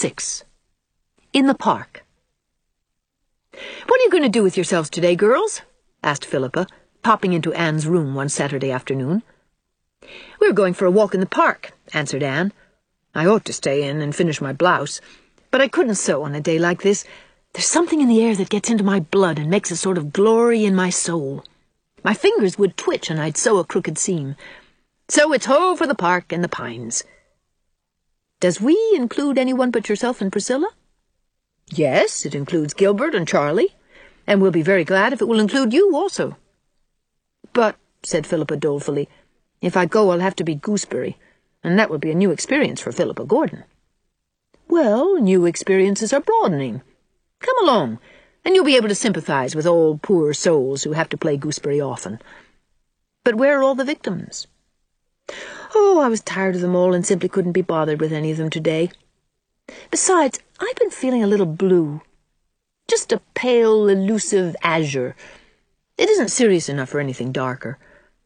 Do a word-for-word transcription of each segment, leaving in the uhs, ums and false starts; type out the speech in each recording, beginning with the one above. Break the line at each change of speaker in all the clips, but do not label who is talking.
six. In the park. "What are you going to do with yourselves today, girls?" asked Philippa, popping into Anne's room one Saturday afternoon. "We're going for a walk in the park," answered Anne. "I ought to stay in and finish my blouse, but I couldn't sew on a day like this. There's something in the air that gets into my blood and makes a sort of glory in my soul. My fingers would twitch and I'd sew a crooked seam. So it's ho for the park and the pines." "Does we include anyone but yourself and Priscilla?" "Yes, it includes Gilbert and Charlie, and we'll be very glad if it will include you also." "But," said Philippa dolefully, "if I go I'll have to be gooseberry, and that will be a new experience for Philippa Gordon." "Well, new experiences are broadening. Come along, and you'll be able to sympathize with all poor souls who have to play gooseberry often." "But where are all the victims?" "Oh, I was tired of them all and simply couldn't be bothered with any of them today. Besides, I've been feeling a little blue. Just a pale, elusive azure. It isn't serious enough for anything darker.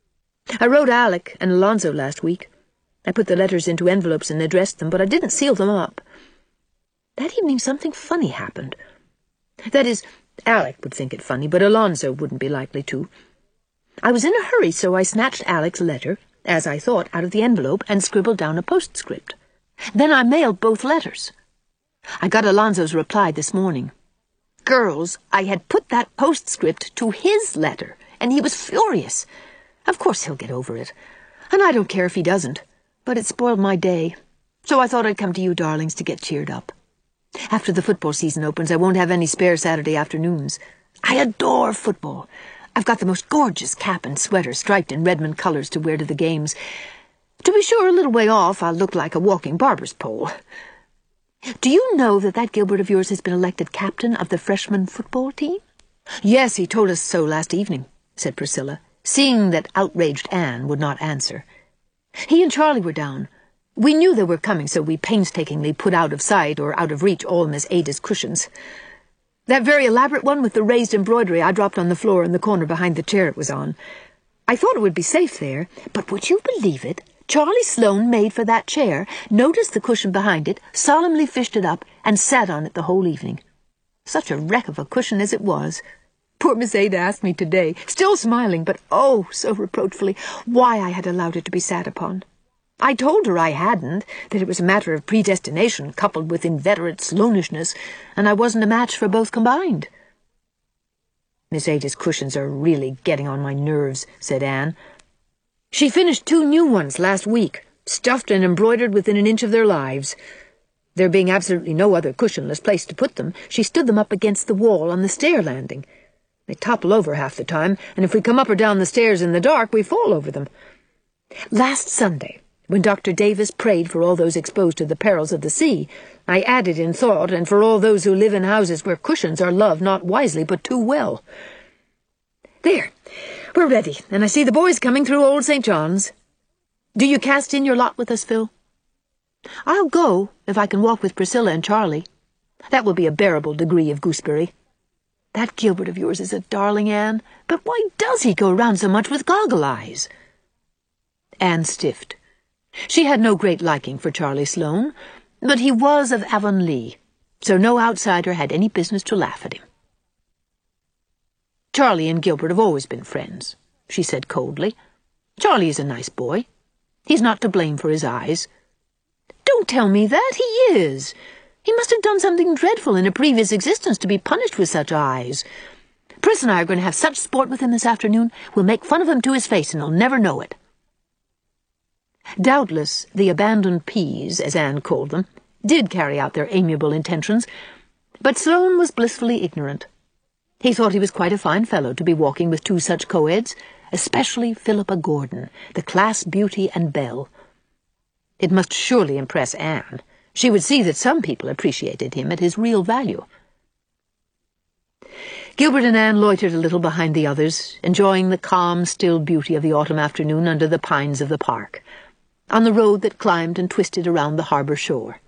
I wrote Alec and Alonzo last week. I put the letters into envelopes and addressed them, but I didn't seal them up. That evening something funny happened. That is, Alec would think it funny, but Alonzo wouldn't be likely to. I was in a hurry, so I snatched Alec's letter, as I thought, out of the envelope and scribbled down a postscript. Then I mailed both letters. I got Alonzo's reply this morning. Girls, I had put that postscript to his letter, and he was furious. Of course he'll get over it, and I don't care if he doesn't, but it spoiled my day, so I thought I'd come to you darlings to get cheered up. After the football season opens, I won't have any spare Saturday afternoons. I adore football. I've got the most gorgeous cap and sweater striped in Redmond colours to wear to the games. To be sure, a little way off, I'll look like a walking barber's pole. Do you know that that Gilbert of yours has been elected captain of the freshman football team?" "Yes, he told us so last evening," said Priscilla, seeing that outraged Anne would not answer. "He and Charlie were down. We knew they were coming, so we painstakingly put out of sight or out of reach all Miss Ada's cushions. That very elaborate one with the raised embroidery I dropped on the floor in the corner behind the chair it was on. I thought it would be safe there, but would you believe it? Charlie Sloane made for that chair, noticed the cushion behind it, solemnly fished it up, and sat on it the whole evening. Such a wreck of a cushion as it was. Poor Miss Ada asked me today, still smiling, but oh, so reproachfully, why I had allowed it to be sat upon. I told her I hadn't, that it was a matter of predestination coupled with inveterate Sloanishness, and I wasn't a match for both combined." "Miss Ada's cushions are really getting on my nerves," said Anne. "She finished two new ones last week, stuffed and embroidered within an inch of their lives. There being absolutely no other cushionless place to put them, she stood them up against the wall on the stair landing. They topple over half the time, and if we come up or down the stairs in the dark, we fall over them. Last Sunday, when Doctor Davis prayed for all those exposed to the perils of the sea, I added in thought, and for all those who live in houses where cushions are loved not wisely but too well. There, we're ready, and I see the boys coming through Old Saint John's. Do you cast in your lot with us, Phil?" "I'll go, if I can walk with Priscilla and Charlie. That will be a bearable degree of gooseberry. That Gilbert of yours is a darling, Anne, but why does he go round so much with goggle eyes?" Anne stiffed. She had no great liking for Charlie Sloane, but he was of Avonlea, so no outsider had any business to laugh at him. "Charlie and Gilbert have always been friends," she said coldly. "Charlie is a nice boy. He's not to blame for his eyes." "Don't tell me that. He is. He must have done something dreadful in a previous existence to be punished with such eyes. Pris and I are going to have such sport with him this afternoon. We'll make fun of him to his face, and he'll never know it." Doubtless, the abandoned peas, as Anne called them, did carry out their amiable intentions, but Sloane was blissfully ignorant. He thought he was quite a fine fellow to be walking with two such co-eds, especially Philippa Gordon, the class beauty and belle. It must surely impress Anne. She would see that some people appreciated him at his real value. Gilbert and Anne loitered a little behind the others, enjoying the calm, still beauty of the autumn afternoon under the pines of the park, on the road that climbed and twisted around the harbour shore.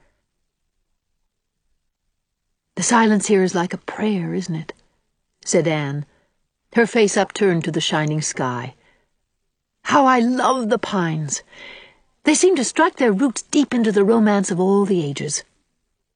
"The silence here is like a prayer, isn't it?" said Anne, her face upturned to the shining sky. "How I love the pines! They seem to strike their roots deep into the romance of all the ages.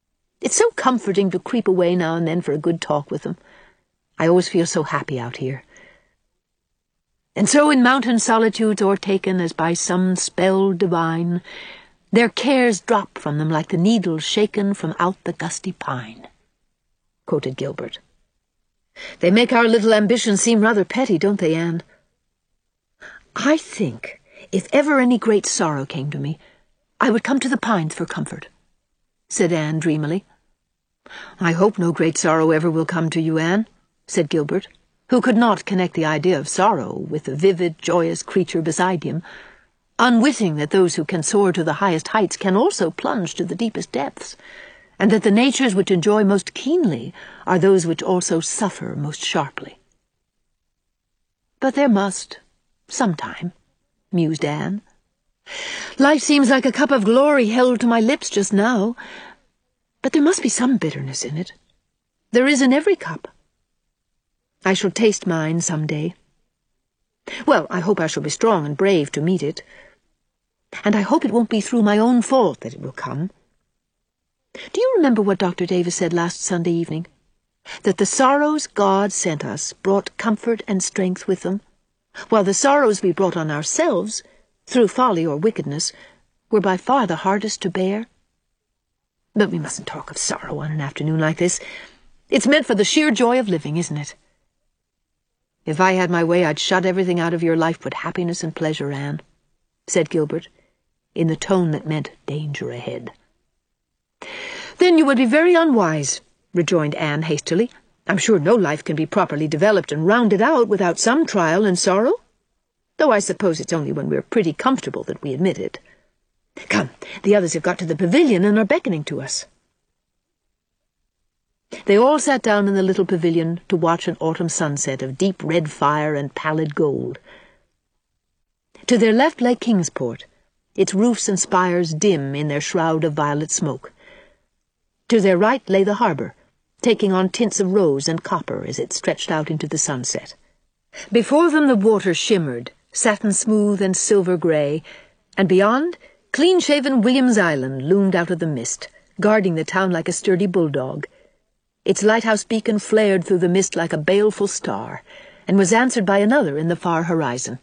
It's so comforting to creep away now and then for a good talk with them. I always feel so happy out here. And so in mountain solitudes o'ertaken as by some spell divine, their cares drop from them like the needles shaken from out the gusty pine," quoted Gilbert. "They make our little ambitions seem rather petty, don't they, Anne?" "I think if ever any great sorrow came to me, I would come to the pines for comfort," said Anne dreamily. "I hope no great sorrow ever will come to you, Anne," said Gilbert, who could not connect the idea of sorrow with the vivid, joyous creature beside him, unwitting that those who can soar to the highest heights can also plunge to the deepest depths, and that the natures which enjoy most keenly are those which also suffer most sharply. "But there must, sometime," mused Anne. "Life seems like a cup of glory held to my lips just now, but there must be some bitterness in it. There is in every cup. I shall taste mine some day. Well, I hope I shall be strong and brave to meet it. And I hope it won't be through my own fault that it will come. Do you remember what Doctor Davis said last Sunday evening? That the sorrows God sent us brought comfort and strength with them, while the sorrows we brought on ourselves, through folly or wickedness, were by far the hardest to bear? But we mustn't talk of sorrow on an afternoon like this. It's meant for the sheer joy of living, isn't it? If I had my way, I'd shut everything out of your life but happiness and pleasure, Anne," said Gilbert, in the tone that meant danger ahead. "Then you would be very unwise," rejoined Anne hastily. "I'm sure no life can be properly developed and rounded out without some trial and sorrow, though I suppose it's only when we're pretty comfortable that we admit it. Come, the others have got to the pavilion and are beckoning to us." They all sat down in the little pavilion to watch an autumn sunset of deep red fire and pallid gold. To their left lay Kingsport, its roofs and spires dim in their shroud of violet smoke. To their right lay the harbour, taking on tints of rose and copper as it stretched out into the sunset. Before them the water shimmered, satin smooth and silver grey, and beyond, clean-shaven William's Island loomed out of the mist, guarding the town like a sturdy bulldog. Its lighthouse beacon flared through the mist like a baleful star, and was answered by another in the far horizon.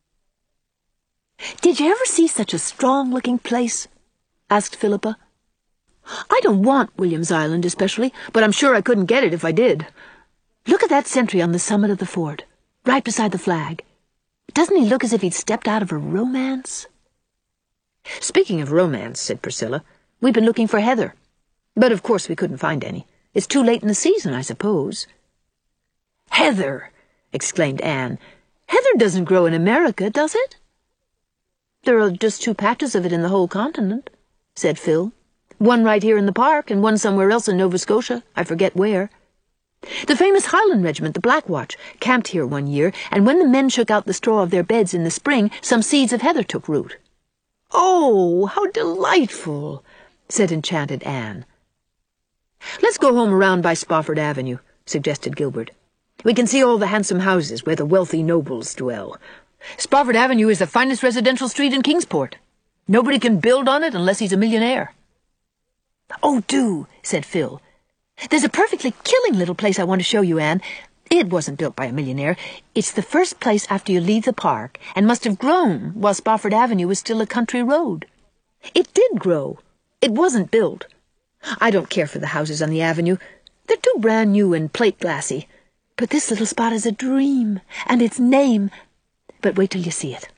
"Did you ever see such a strong-looking place?" asked Philippa. "I don't want William's Island especially, but I'm sure I couldn't get it if I did. Look at that sentry on the summit of the fort, right beside the flag. Doesn't he look as if he'd stepped out of a romance?" "Speaking of romance," said Priscilla, "we've been looking for heather, but of course we couldn't find any. It's too late in the season, I suppose." "Heather!" exclaimed Anne. "Heather doesn't grow in America, does it?" "There are just two patches of it in the whole continent," said Phil. "One right here in the park, and one somewhere else in Nova Scotia, I forget where. The famous Highland Regiment, the Black Watch, camped here one year, and when the men shook out the straw of their beds in the spring, some seeds of heather took root." "Oh, how delightful!" said enchanted Anne. "Let's go home around by Spofford Avenue," suggested Gilbert. "We can see all the handsome houses where the wealthy nobles dwell. Spofford Avenue is the finest residential street in Kingsport. Nobody can build on it unless he's a millionaire." "Oh, do," said Phil. "There's a perfectly killing little place I want to show you, Anne. It wasn't built by a millionaire. It's the first place after you leave the park, and must have grown while Spofford Avenue was still a country road. It did grow. It wasn't built. I don't care for the houses on the avenue. They're too brand new and plate-glassy. But this little spot is a dream, and its name... But wait till you see it."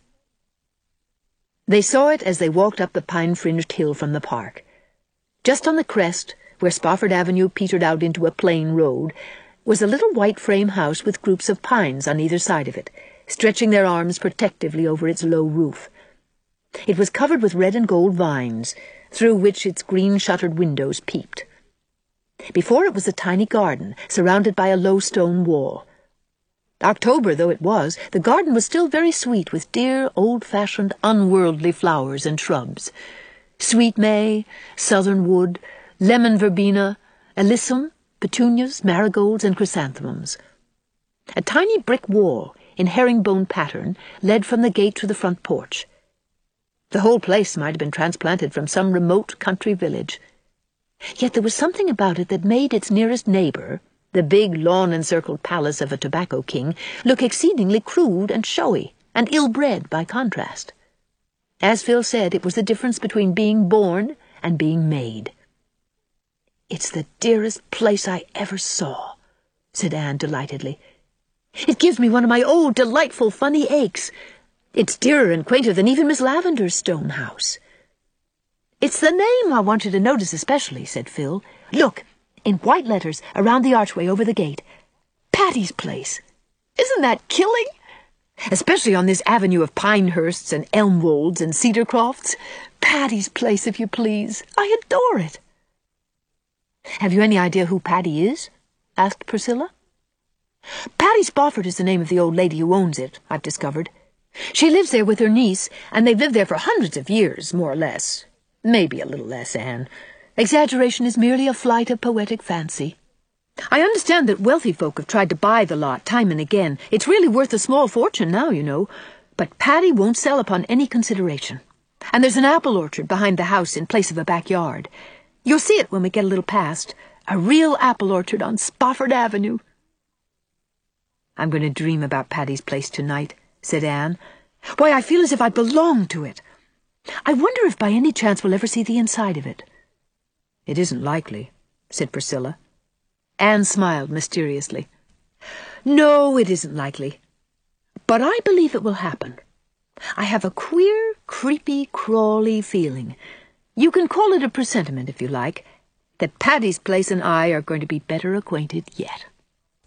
They saw it as they walked up the pine-fringed hill from the park. Just on the crest, where Spofford Avenue petered out into a plain road, was a little white frame house with groups of pines on either side of it, stretching their arms protectively over its low roof. It was covered with red and gold vines, through which its green-shuttered windows peeped. Before it was a tiny garden, surrounded by a low stone wall. October though it was, the garden was still very sweet with dear, old-fashioned, unworldly flowers and shrubs. Sweet may, southern wood, lemon verbena, alyssum, petunias, marigolds, and chrysanthemums. A tiny brick wall, in herringbone pattern, led from the gate to the front porch. The whole place might have been transplanted from some remote country village. Yet there was something about it that made its nearest neighbour, the big lawn-encircled palace of a tobacco king, look exceedingly crude and showy, and ill-bred by contrast. As Phil said, it was the difference between being born and being made. "It's the dearest place I ever saw," said Anne delightedly. "It gives me one of my old, delightful, funny aches. It's dearer and quainter than even Miss Lavendar's stone house." "It's the name I want you to notice especially," said Phil. "Look, in white letters around the archway over the gate. Patty's Place. Isn't that killing? Especially on this avenue of Pinehursts and Elmwolds and Cedarcrofts. Patty's Place, if you please. I adore it." "Have you any idea who Patty is?" asked Priscilla. "Patty Spofford is the name of the old lady who owns it, I've discovered. She lives there with her niece, and they've lived there for hundreds of years, more or less. Maybe a little less, Anne. Exaggeration is merely a flight of poetic fancy. I understand that wealthy folk have tried to buy the lot time and again. It's really worth a small fortune now, you know. But Patty won't sell upon any consideration. And there's an apple orchard behind the house in place of a backyard. You'll see it when we get a little past. A real apple orchard on Spofford Avenue." "I'm going to dream about Patty's Place tonight," said Anne. "Why, I feel as if I belonged to it. I wonder if by any chance we'll ever see the inside of it." "It isn't likely," said Priscilla. Anne smiled mysteriously. "No, it isn't likely. But I believe it will happen. I have a queer, creepy, crawly feeling. You can call it a presentiment if you like, that Patty's Place and I are going to be better acquainted yet."